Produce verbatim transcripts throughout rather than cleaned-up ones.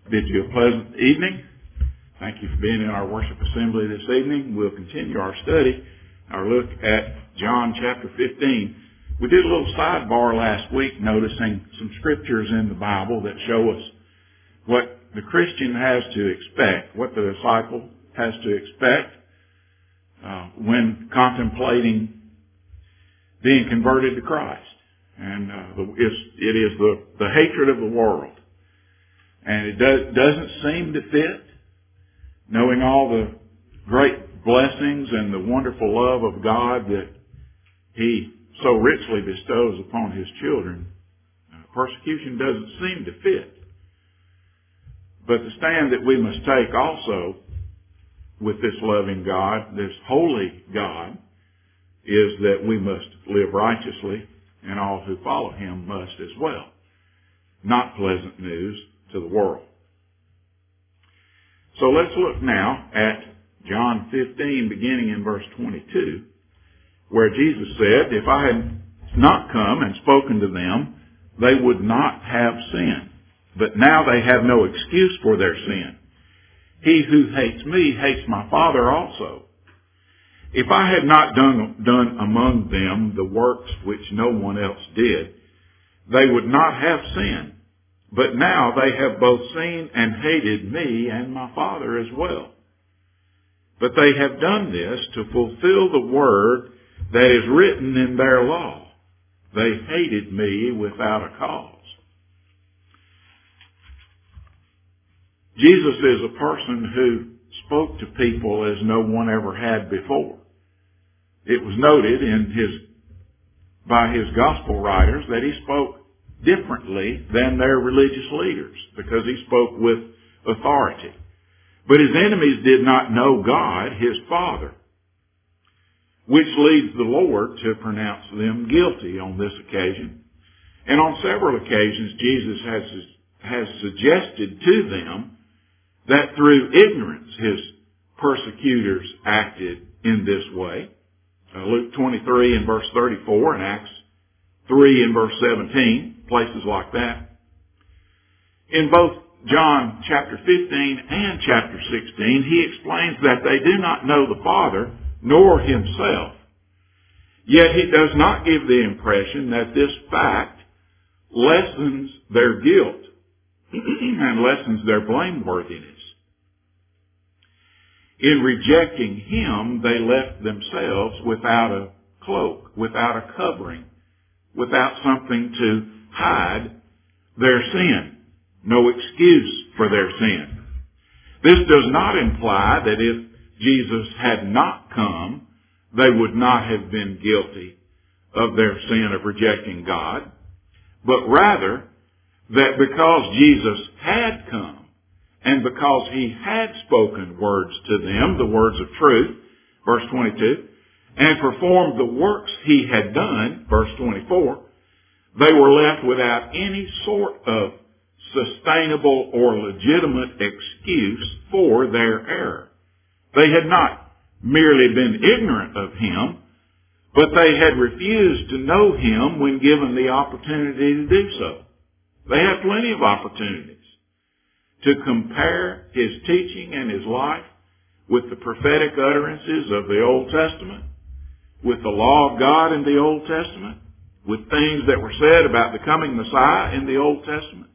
Bid you a pleasant evening. Thank you for being in our worship assembly this evening. We'll continue our study, our look at John chapter fifteen. We did a little sidebar last week noticing some scriptures in the Bible that show us what the Christian has to expect, what the disciple has to expect uh, when contemplating being converted to Christ. And uh, the, it's, it is the, the hatred of the world. And it does, doesn't seem to fit, knowing all the great blessings and the wonderful love of God that He so richly bestows upon His children. Uh, persecution doesn't seem to fit. But the stand that we must take also with this loving God, this holy God, is that we must live righteously, and all who follow Him must as well. Not pleasant news to the world. So let's look now at John fifteen, beginning in verse twenty-two, where Jesus said, "If I had not come and spoken to them, they would not have sin. But now they have no excuse for their sin. He who hates me hates my Father also. If I had not done, done among them the works which no one else did, they would not have sinned. But now they have both seen and hated me and my Father as well. But they have done this to fulfill the word that is written in their law. They hated me without a cause." Jesus is a person who spoke to people as no one ever had before. It was noted in his, by his gospel writers that he spoke differently than their religious leaders because he spoke with authority. But his enemies did not know God, his Father, which leads the Lord to pronounce them guilty on this occasion. And on several occasions, Jesus has, has suggested to them that through ignorance his persecutors acted in this way. Uh, Luke twenty-three and verse thirty-four and Acts three and verse seventeen, places like that. In both John chapter fifteen and chapter sixteen, he explains that they do not know the Father nor himself. Yet he does not give the impression that this fact lessens their guilt and lessens their blameworthiness. In rejecting him, they left themselves without a cloak, without a covering, without something to hide their sin. No excuse for their sin. This does not imply that if Jesus had not come, they would not have been guilty of their sin of rejecting God, but rather that because Jesus had come, and because he had spoken words to them, the words of truth, verse twenty-two, and performed the works he had done, verse twenty-four, they were left without any sort of sustainable or legitimate excuse for their error. They had not merely been ignorant of him, but they had refused to know him when given the opportunity to do so. They had plenty of opportunities to compare his teaching and his life with the prophetic utterances of the Old Testament, with the law of God in the Old Testament, with things that were said about the coming Messiah in the Old Testament.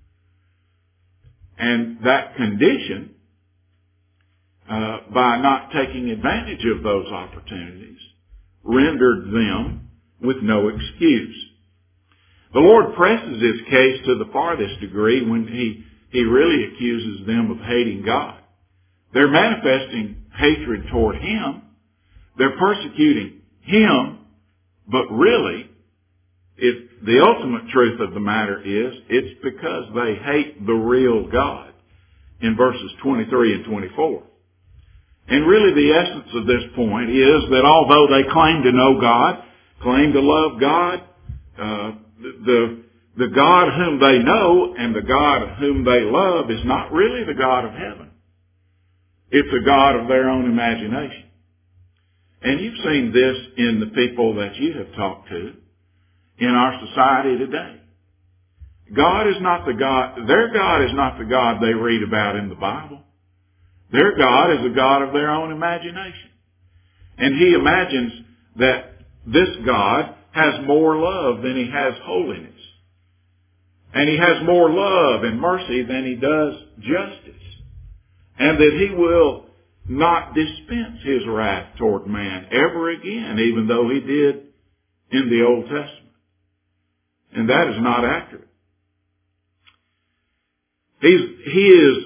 And that condition, uh, by not taking advantage of those opportunities, rendered them with no excuse. The Lord presses his case to the farthest degree when he, he really accuses them of hating God. They're manifesting hatred toward him. They're persecuting him, but really, It, the ultimate truth of the matter is, it's because they hate the real God in verses twenty-three and twenty-four. And really the essence of this point is that although they claim to know God, claim to love God, uh, the, the God whom they know and the God whom they love is not really the God of heaven. It's a God of their own imagination. And you've seen this in the people that you have talked to in our society today. God is not the God, their God is not the God they read about in the Bible. Their God is a God of their own imagination. And he imagines that this God has more love than he has holiness. And he has more love and mercy than he does justice. And that he will not dispense his wrath toward man ever again, even though he did in the Old Testament. And that is not accurate. He's, he is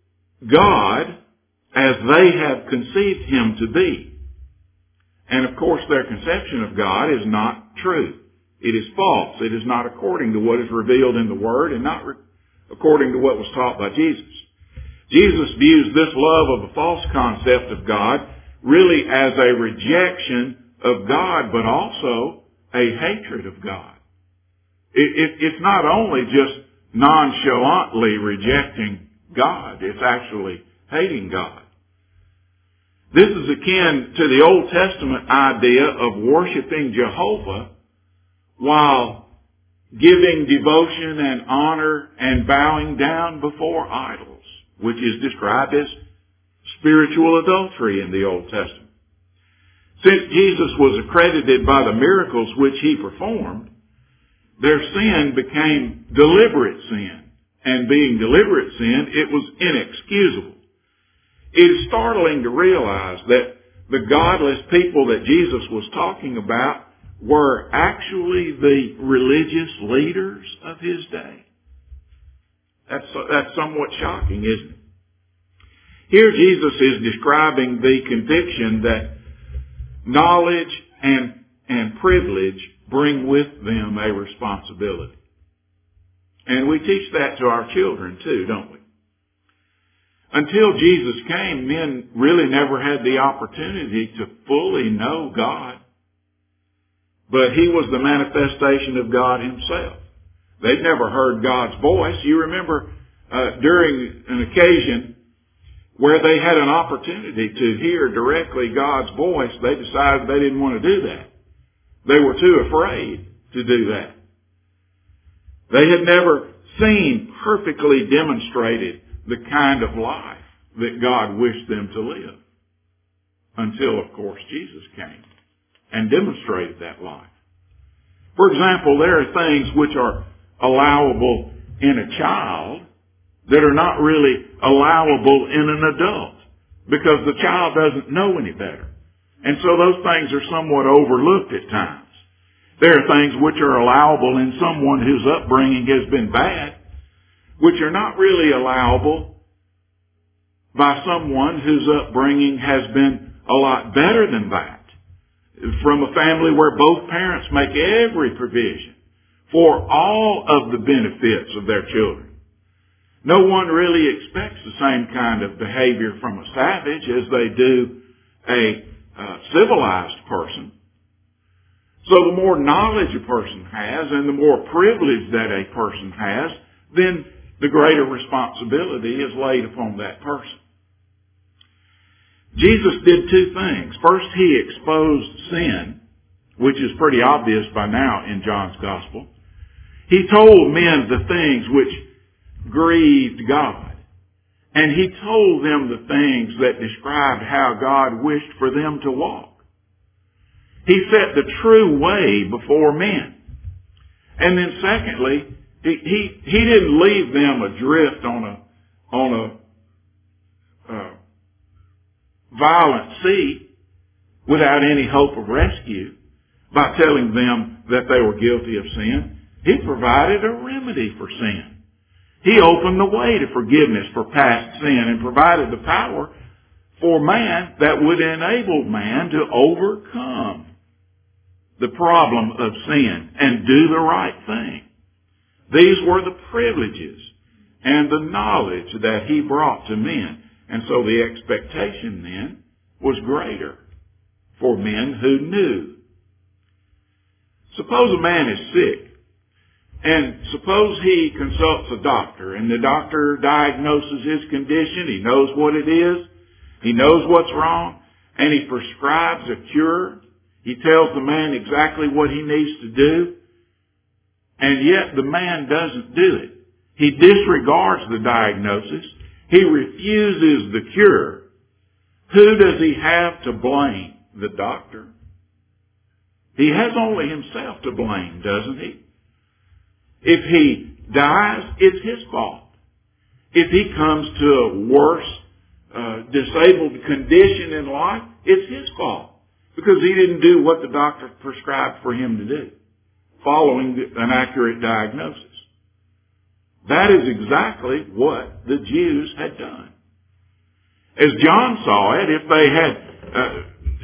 God as they have conceived him to be. And of course their conception of God is not true. It is false. It is not according to what is revealed in the Word and not re- according to what was taught by Jesus. Jesus views this love of a false concept of God really as a rejection of God, but also a hatred of God. It, it, it's not only just nonchalantly rejecting God, it's actually hating God. This is akin to the Old Testament idea of worshiping Jehovah while giving devotion and honor and bowing down before idols, which is described as spiritual adultery in the Old Testament. Since Jesus was accredited by the miracles which he performed, their sin became deliberate sin. And being deliberate sin, it was inexcusable. It is startling to realize that the godless people that Jesus was talking about were actually the religious leaders of his day. That's, that's somewhat shocking, isn't it? Here Jesus is describing the conviction that knowledge and, and privilege bring with them a responsibility. And we teach that to our children too, don't we? Until Jesus came, men really never had the opportunity to fully know God. But he was the manifestation of God himself. They'd never heard God's voice. You remember uh, during an occasion where they had an opportunity to hear directly God's voice, they decided they didn't want to do that. They were too afraid to do that. They had never seen perfectly demonstrated the kind of life that God wished them to live. Until, of course, Jesus came and demonstrated that life. For example, there are things which are allowable in a child that are not really allowable in an adult because the child doesn't know any better. And so those things are somewhat overlooked at times. There are things which are allowable in someone whose upbringing has been bad, which are not really allowable by someone whose upbringing has been a lot better than that. From a family where both parents make every provision for all of the benefits of their children. No one really expects the same kind of behavior from a savage as they do a uh, civilized person. So the more knowledge a person has and the more privilege that a person has, then the greater responsibility is laid upon that person. Jesus did two things. First, he exposed sin, which is pretty obvious by now in John's Gospel. He told men the things which grieved God. And he told them the things that described how God wished for them to walk. He set the true way before men. And then secondly, he, he, he didn't leave them adrift on a, on a, uh, violent sea without any hope of rescue by telling them that they were guilty of sin. He provided a remedy for sin. He opened the way to forgiveness for past sin and provided the power for man that would enable man to overcome the problem of sin and do the right thing. These were the privileges and the knowledge that he brought to men. And so the expectation then was greater for men who knew. Suppose a man is sick, and suppose he consults a doctor, and the doctor diagnoses his condition. He knows what it is. He knows what's wrong, and he prescribes a cure. He tells the man exactly what he needs to do. And yet the man doesn't do it. He disregards the diagnosis. He refuses the cure. Who does he have to blame? The doctor. He has only himself to blame, doesn't he? If he dies, it's his fault. If he comes to a worse, uh, disabled condition in life, it's his fault. Because he didn't do what the doctor prescribed for him to do, following an accurate diagnosis. That is exactly what the Jews had done. As John saw it, if they had, uh,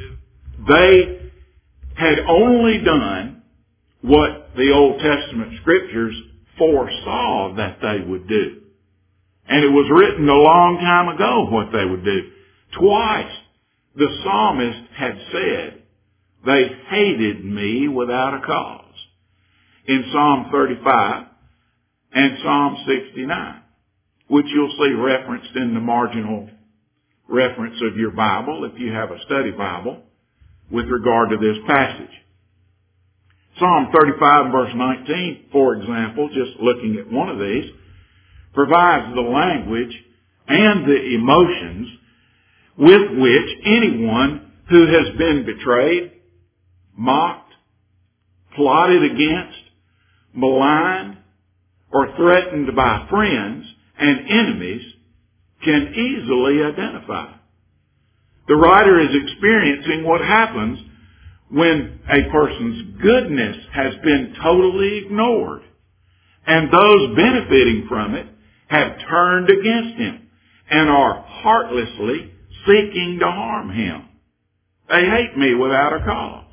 they had only done what the Old Testament scriptures foresaw that they would do. And it was written a long time ago what they would do. Twice the psalmist had said, they hated me without a cause. In Psalm thirty-five and Psalm sixty-nine, which you'll see referenced in the marginal reference of your Bible if you have a study Bible with regard to this passage. Psalm thirty-five verse nineteen, for example, just looking at one of these, provides the language and the emotions with which anyone who has been betrayed, mocked, plotted against, maligned, or threatened by friends and enemies can easily identify. The writer is experiencing what happens when a person's goodness has been totally ignored and those benefiting from it have turned against him and are heartlessly seeking to harm him. They hate me without a cause.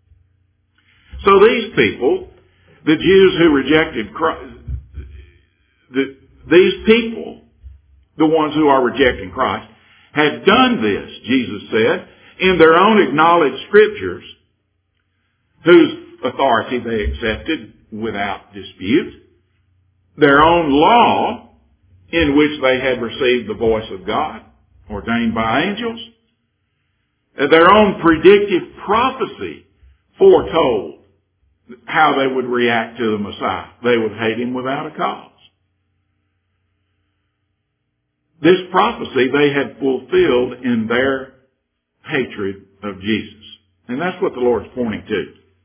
So these people, the Jews who rejected Christ, the, these people, the ones who are rejecting Christ, had done this, Jesus said, in their own acknowledged scriptures, whose authority they accepted without dispute, their own law, in which they had received the voice of God, ordained by angels, their own predictive prophecy foretold how they would react to the Messiah. They would hate him without a cause. This prophecy they had fulfilled in their hatred of Jesus. And that's what the Lord's pointing to.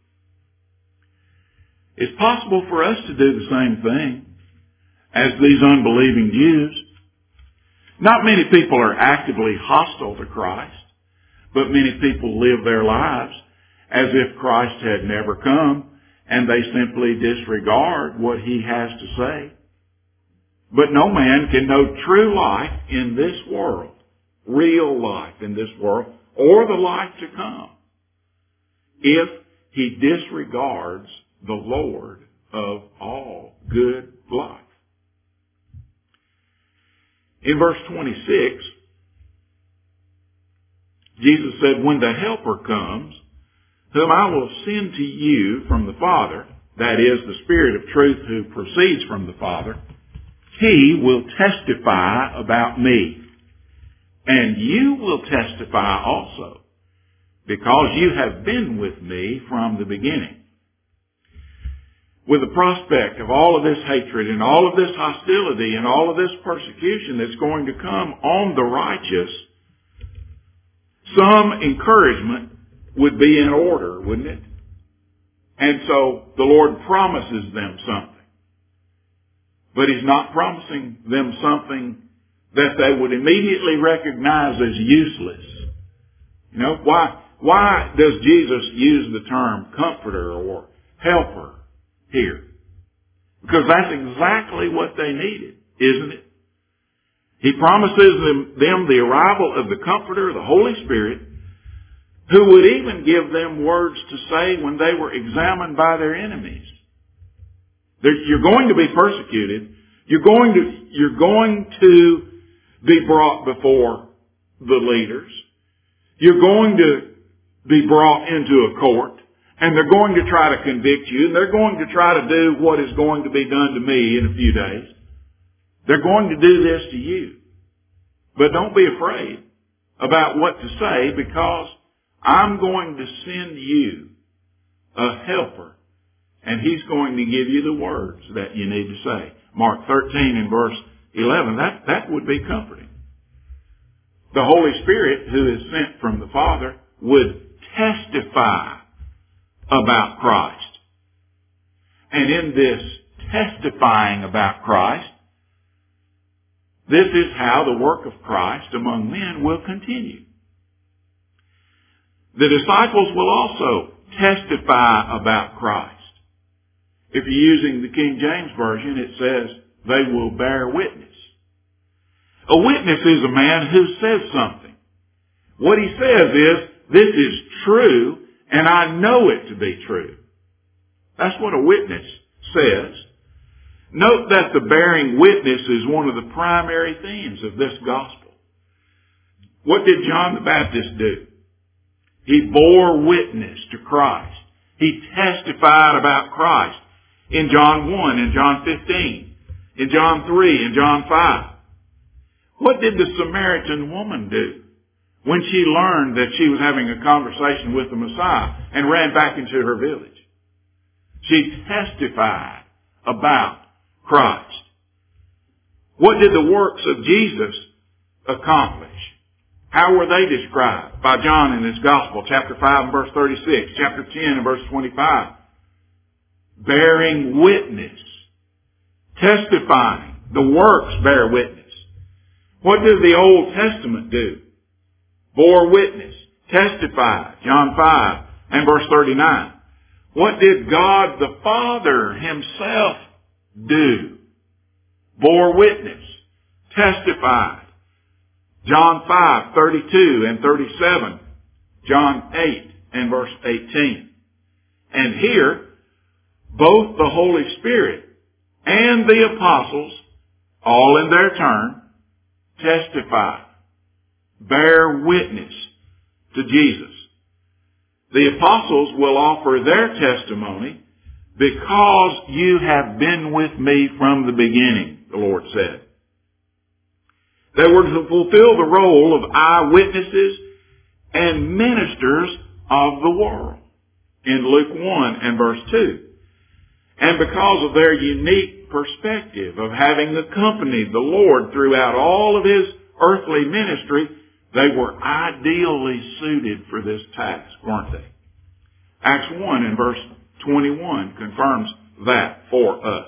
It's possible for us to do the same thing as these unbelieving Jews. Not many people are actively hostile to Christ, but many people live their lives as if Christ had never come, and they simply disregard what he has to say. But no man can know true life in this world, real life in this world, or the life to come, if he disregards the Lord of all good life. In verse twenty-six, Jesus said, when the Helper comes, whom I will send to you from the Father, that is, the Spirit of truth who proceeds from the Father, he will testify about me. And you will testify also, because you have been with me from the beginning. With the prospect of all of this hatred and all of this hostility and all of this persecution that's going to come on the righteous, some encouragement would be in order, wouldn't it? And so the Lord promises them something. But he's not promising them something that they would immediately recognize as useless. You know, why, why does Jesus use the term comforter or helper here? Because that's exactly what they needed, isn't it? He promises them, them the arrival of the Comforter, the Holy Spirit, who would even give them words to say when they were examined by their enemies. They're, you're going to be persecuted. You're going to, you're going to be brought before the leaders. You're going to be brought into a court. And they're going to try to convict you. And they're going to try to do what is going to be done to me in a few days. They're going to do this to you. But don't be afraid about what to say, because I'm going to send you a helper, And He's going to give you the words that you need to say. Mark thirteen and verse eleven, that, that would be comforting. The Holy Spirit, who is sent from the Father, would testify about Christ. And in this testifying about Christ, this is how the work of Christ among men will continue. The disciples will also testify about Christ. If you're using the King James Version, it says they will bear witness. A witness is a man who says something. What he says is, this is true, and I know it to be true. That's what a witness says. Note that the bearing witness is one of the primary themes of this gospel. What did John the Baptist do? He bore witness to Christ. He testified about Christ in John one, in John fifteen, in John three, in John five. What did the Samaritan woman do when she learned that she was having a conversation with the Messiah and ran back into her village? She testified about Christ. What did the works of Jesus accomplish? How were they described by John in his Gospel, chapter five and verse thirty-six, chapter ten and verse twenty-five? Bearing witness, testifying. The works bear witness. What did the Old Testament do? Bore witness, testified, John five and verse thirty-nine. What did God the Father Himself do? Bore witness, testified. John five, thirty-two and thirty-seven. John eight and verse eighteen. And here, both the Holy Spirit and the apostles, all in their turn, testify, bear witness to Jesus. The apostles will offer their testimony because you have been with me from the beginning, the Lord said. They were to fulfill the role of eyewitnesses and ministers of the world in Luke one and verse two. And because of their unique perspective of having accompanied the Lord throughout all of His earthly ministry, they were ideally suited for this task, weren't they? Acts one and verse twenty-one confirms that for us.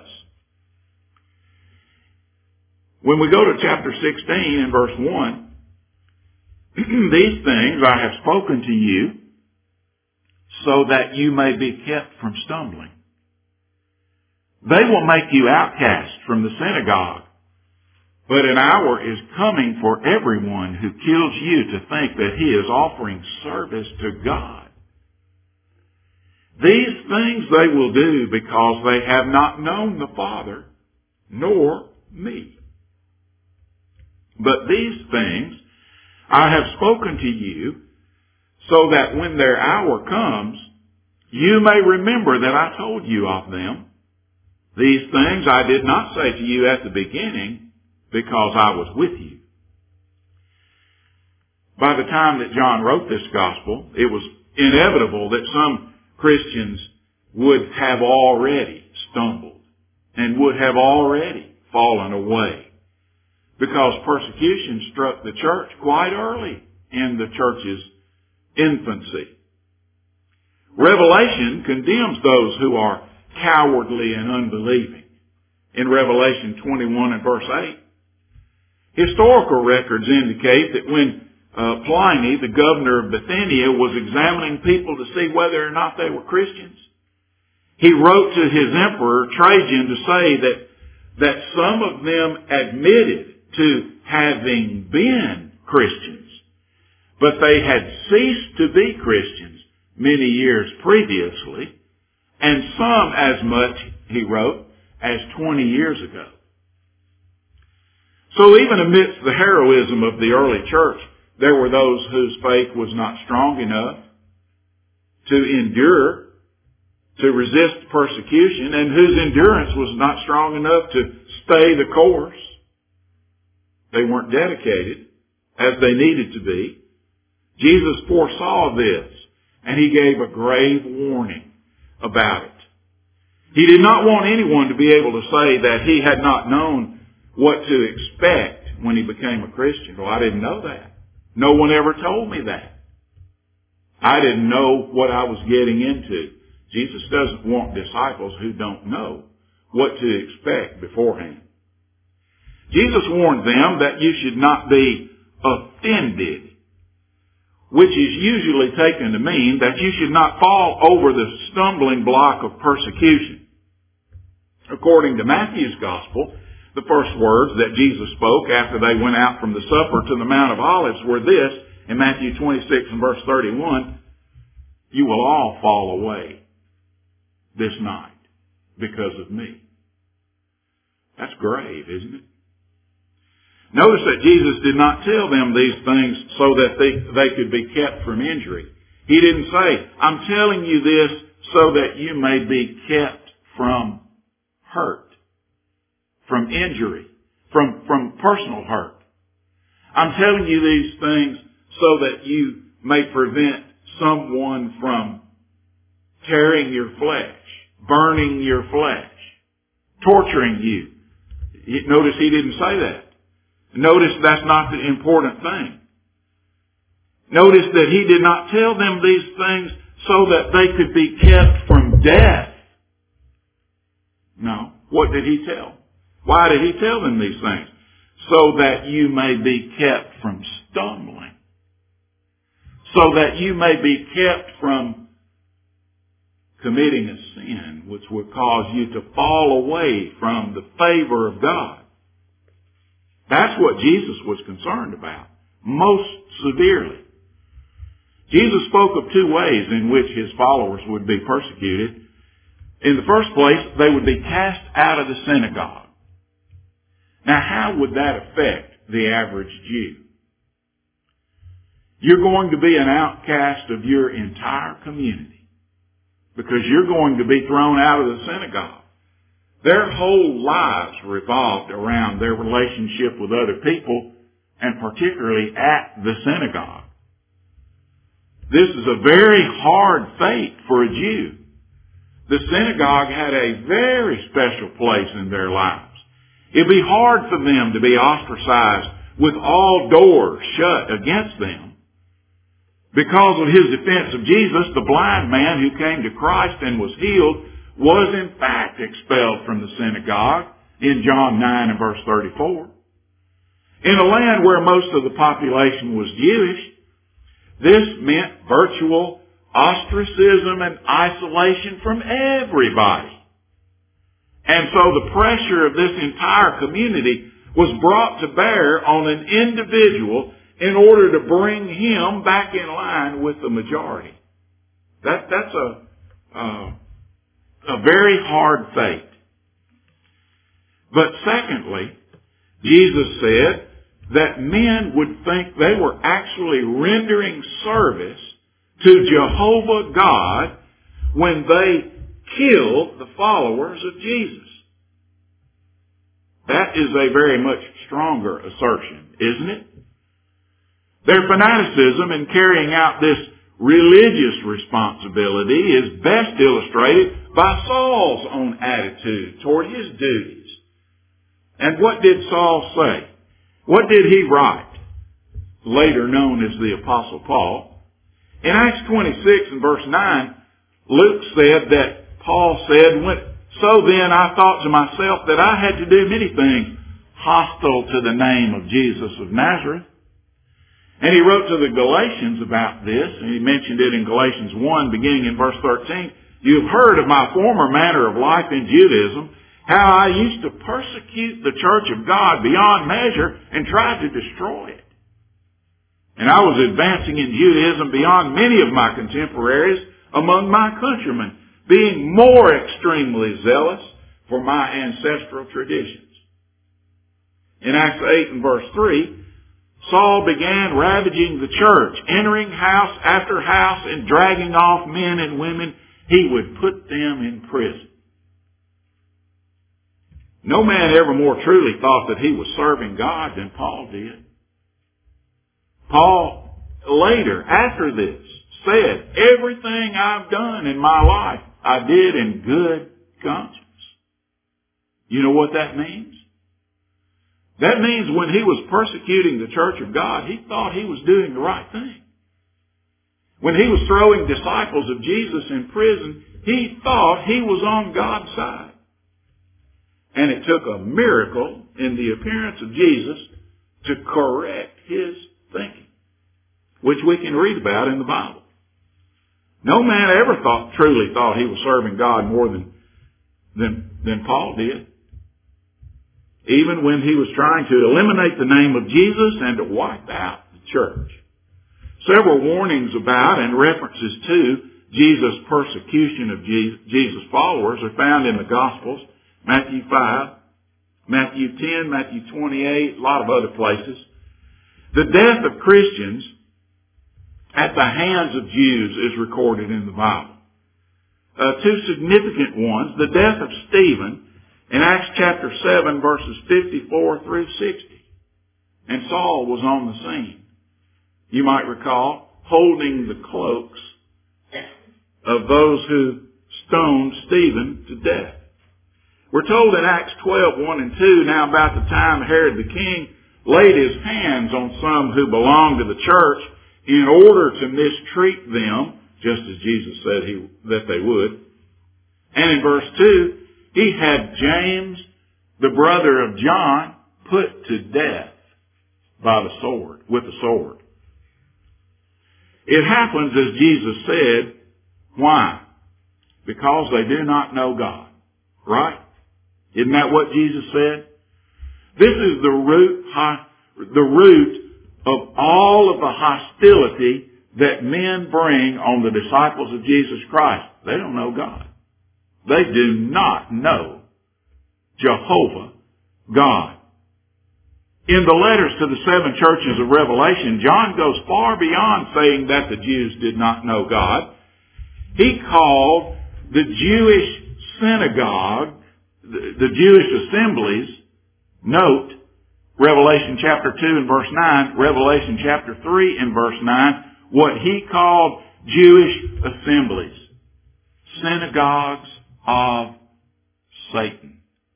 When we go to chapter sixteen and verse one, these things I have spoken to you so that you may be kept from stumbling. They will make you outcasts from the synagogue, but an hour is coming for everyone who kills you to think that he is offering service to God. These things they will do because they have not known the Father, nor me. But these things I have spoken to you, so that when their hour comes, you may remember that I told you of them. These things I did not say to you at the beginning, because I was with you. By the time that John wrote this gospel, it was inevitable that some Christians would have already stumbled and would have already fallen away, because persecution struck the church quite early in the church's infancy. Revelation condemns those who are cowardly and unbelieving. In Revelation twenty-one and verse eight, historical records indicate that when uh, Pliny, the governor of Bithynia, was examining people to see whether or not they were Christians, he wrote to his emperor Trajan to say that, that some of them admitted to having been Christians, but they had ceased to be Christians many years previously, and some as much, he wrote, as twenty years ago. So even amidst the heroism of the early church, there were those whose faith was not strong enough to endure, to resist persecution, and whose endurance was not strong enough to stay the course. They weren't dedicated as they needed to be. Jesus foresaw this, and He gave a grave warning about it. He did not want anyone to be able to say that he had not known what to expect when he became a Christian. Well, I didn't know that. No one ever told me that. I didn't know what I was getting into. Jesus doesn't want disciples who don't know what to expect beforehand. Jesus warned them that you should not be offended, which is usually taken to mean that you should not fall over the stumbling block of persecution. According to Matthew's Gospel, the first words that Jesus spoke after they went out from the supper to the Mount of Olives were this, in Matthew twenty-six and verse thirty-one, you will all fall away this night because of me. That's grave, isn't it? Notice that Jesus did not tell them these things so that they, they could be kept from injury. He didn't say, I'm telling you this so that you may be kept from hurt, from injury, from, from personal hurt. I'm telling you these things so that you may prevent someone from tearing your flesh, burning your flesh, torturing you. Notice he didn't say that. Notice that's not the important thing. Notice that he did not tell them these things so that they could be kept from death. No. What did he tell? Why did he tell them these things? So that you may be kept from stumbling. So that you may be kept from committing a sin which would cause you to fall away from the favor of God. That's what Jesus was concerned about, most severely. Jesus spoke of two ways in which his followers would be persecuted. In the first place, they would be cast out of the synagogue. Now, how would that affect the average Jew? You're going to be an outcast of your entire community because you're going to be thrown out of the synagogue. Their whole lives revolved around their relationship with other people, and particularly at the synagogue. This is a very hard fate for a Jew. The synagogue had a very special place in their lives. It'd be hard for them to be ostracized with all doors shut against them. Because of his defense of Jesus, the blind man who came to Christ and was healed was in fact expelled from the synagogue in John nine and verse thirty-four. In a land where most of the population was Jewish, this meant virtual ostracism and isolation from everybody. And so the pressure of this entire community was brought to bear on an individual in order to bring him back in line with the majority. That, that's a, uh, a very hard fate. But secondly, Jesus said that men would think they were actually rendering service to Jehovah God when they killed the followers of Jesus. That is a very much stronger assertion, isn't it? Their fanaticism in carrying out this religious responsibility is best illustrated by Saul's own attitude toward his duties. And what did Saul say? What did he write? Later known as the Apostle Paul. In Acts twenty-six and verse nine, Luke said that Paul said, so then I thought to myself that I had to do many things hostile to the name of Jesus of Nazareth. And he wrote to the Galatians about this, and he mentioned it in Galatians one, beginning in verse thirteen. You have heard of my former manner of life in Judaism, how I used to persecute the church of God beyond measure and tried to destroy it. And I was advancing in Judaism beyond many of my contemporaries among my countrymen, being more extremely zealous for my ancestral traditions. In Acts eight and verse three, Saul began ravaging the church, entering house after house and dragging off men and women. He would put them in prison. No man ever more truly thought that he was serving God than Paul did. Paul later, after this, said, everything I've done in my life, I did in good conscience. You know what that means? That means when he was persecuting the church of God, he thought he was doing the right thing. When he was throwing disciples of Jesus in prison, he thought he was on God's side. And it took a miracle in the appearance of Jesus to correct his thinking, which we can read about in the Bible. No man ever thought, truly thought he was serving God more than, than, than Paul did. Even when he was trying to eliminate the name of Jesus and to wipe out the church. Several warnings about and references to Jesus' persecution of Jesus' followers are found in the Gospels. Matthew five, Matthew ten, Matthew twenty-eight, a lot of other places. The death of Christians at the hands of Jews is recorded in the Bible. Uh, two significant ones, the death of Stephen in Acts chapter seven, verses fifty-four through sixty. And Saul was on the scene. You might recall, holding the cloaks of those who stoned Stephen to death. We're told in Acts twelve, one and two, now about the time Herod the king laid his hands on some who belonged to the church in order to mistreat them, just as Jesus said he, that they would. And in verse two, he had James, the brother of John, put to death by the sword, with the sword. It happens as Jesus said. Why? Because they do not know God. Right? Isn't that what Jesus said? This is the root, the root of all of the hostility that men bring on the disciples of Jesus Christ. They don't know God. They do not know Jehovah God. In the letters to the seven churches of Revelation, John goes far beyond saying that the Jews did not know God. He called the Jewish synagogue, the, the Jewish assemblies, note, Revelation chapter two and verse nine, Revelation chapter three and verse nine, what he called Jewish assemblies, synagogues of Satan.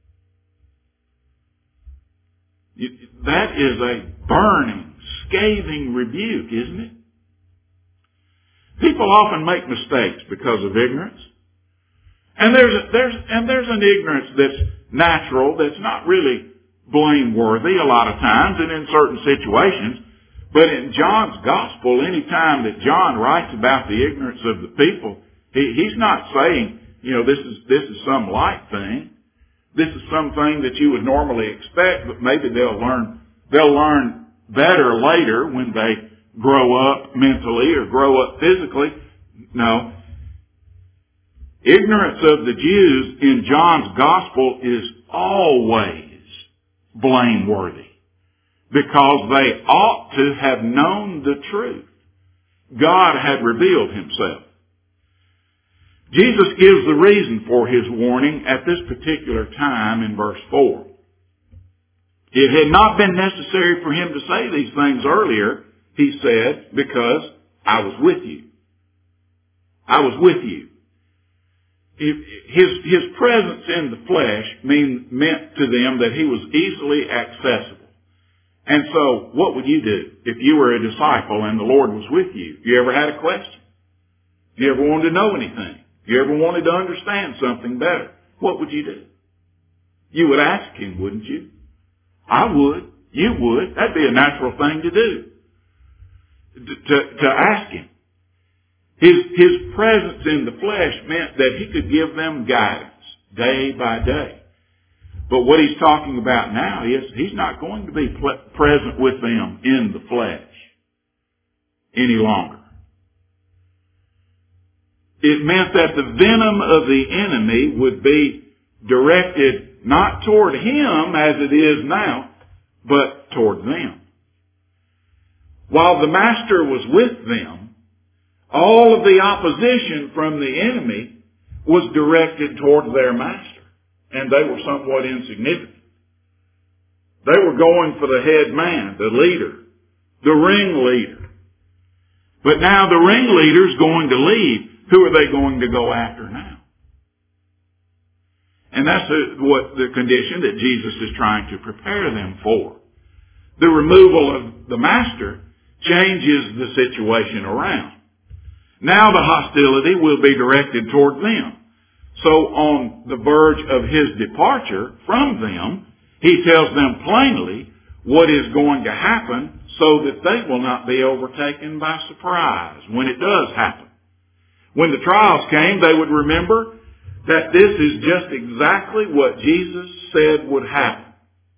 That is a burning, scathing rebuke, isn't it? People often make mistakes because of ignorance. And there's, a, there's, and there's an ignorance that's natural, that's not really blameworthy a lot of times and in certain situations. But in John's gospel, any time that John writes about the ignorance of the people, he, he's not saying, you know, this is, this is some light thing. This is something that you would normally expect, but maybe they'll learn, they'll learn better later when they grow up mentally or grow up physically. No. Ignorance of the Jews in John's gospel is always blameworthy because they ought to have known the truth. God had revealed himself. Jesus gives the reason for his warning at this particular time in verse four. It had not been necessary for him to say these things earlier, he said, because I was with you. I was with you. His, his presence in the flesh mean, meant to them that he was easily accessible. And so, what would you do if you were a disciple and the Lord was with you? You ever had a question? You ever wanted to know anything? You ever wanted to understand something better? What would you do? You would ask him, wouldn't you? I would. You would. That'd be a natural thing to do. To, to, to ask him. His, his presence in the flesh meant that he could give them guidance day by day. But what he's talking about now is he's not going to be ple- present with them in the flesh any longer. It meant that the venom of the enemy would be directed not toward him as it is now, but toward them. While the master was with them, all of the opposition from the enemy was directed toward their master, and they were somewhat insignificant. They were going for the head man, the leader, the ringleader. But now the ringleader's going to leave. Who are they going to go after now? And that's the, what the condition that Jesus is trying to prepare them for. The removal of the master changes the situation around. Now the hostility will be directed toward them. So on the verge of his departure from them, he tells them plainly what is going to happen so that they will not be overtaken by surprise when it does happen. When the trials came, they would remember that this is just exactly what Jesus said would happen.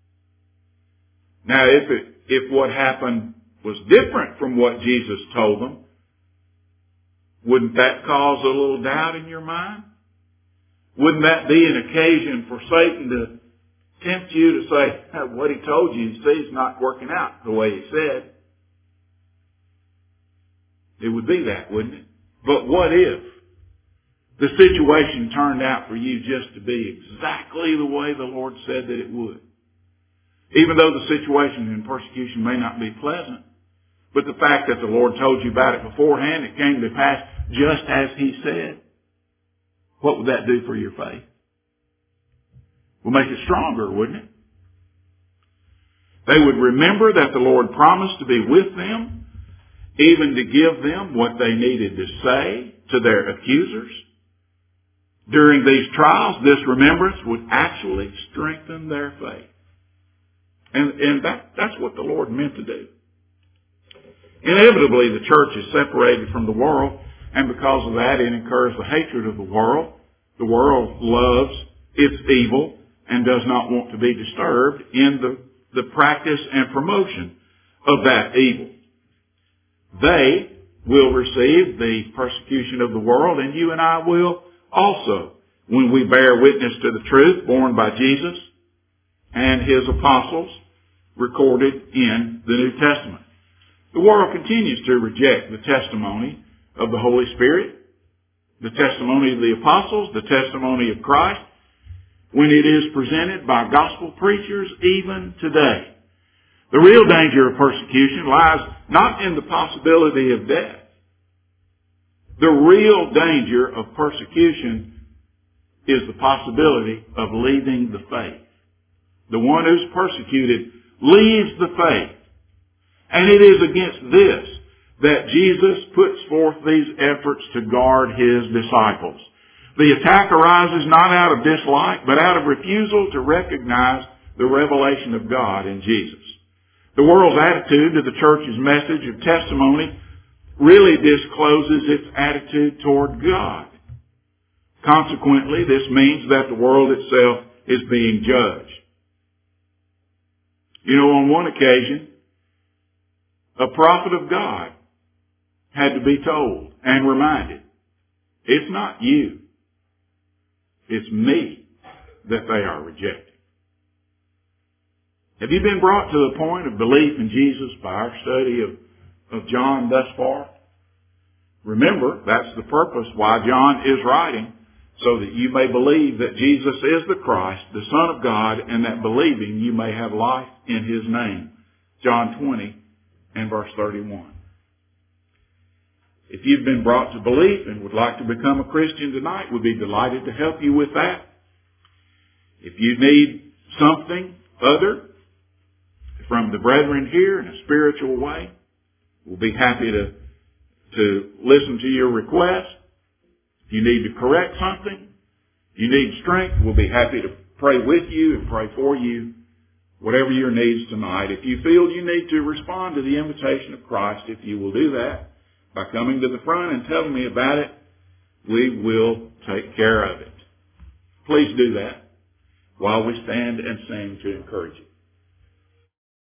Now, if it, if what happened was different from what Jesus told them, wouldn't that cause a little doubt in your mind? Wouldn't that be an occasion for Satan to tempt you to say, hey, what he told you, you see, is not working out the way he said? It would be that, wouldn't it? But what if the situation turned out for you just to be exactly the way the Lord said that it would? Even though the situation in persecution may not be pleasant, but the fact that the Lord told you about it beforehand, it came to pass just as he said, what would that do for your faith? It would make it stronger, wouldn't it? They would remember that the Lord promised to be with them, even to give them what they needed to say to their accusers. During these trials, this remembrance would actually strengthen their faith. And, and that, that's what the Lord meant to do. Inevitably, the church is separated from the world, and because of that, it incurs the hatred of the world. The world loves its evil and does not want to be disturbed in the, the practice and promotion of that evil. They will receive the persecution of the world, and you and I will also, when we bear witness to the truth borne by Jesus and his apostles recorded in the New Testament. The world continues to reject the testimony of the Holy Spirit, the testimony of the apostles, the testimony of Christ, when it is presented by gospel preachers even today. The real danger of persecution lies not in the possibility of death. The real danger of persecution is the possibility of leaving the faith. The one who's persecuted leaves the faith. And it is against this that Jesus puts forth these efforts to guard his disciples. The attack arises not out of dislike, but out of refusal to recognize the revelation of God in Jesus. The world's attitude to the church's message of testimony really discloses its attitude toward God. Consequently, this means that the world itself is being judged. You know, on one occasion, a prophet of God had to be told and reminded, it's not you, it's me that they are rejecting. Have you been brought to the point of belief in Jesus by our study of, of John thus far? Remember, that's the purpose why John is writing, so that you may believe that Jesus is the Christ, the Son of God, and that believing you may have life in his name. John twenty and verse thirty-one. If you've been brought to belief and would like to become a Christian tonight, we'd be delighted to help you with that. If you need something other from the brethren here in a spiritual way, we'll be happy to, to listen to your request. If you need to correct something, if you need strength, we'll be happy to pray with you and pray for you, whatever your needs tonight. If you feel you need to respond to the invitation of Christ, if you will do that by coming to the front and telling me about it, we will take care of it. Please do that while we stand and sing to encourage you.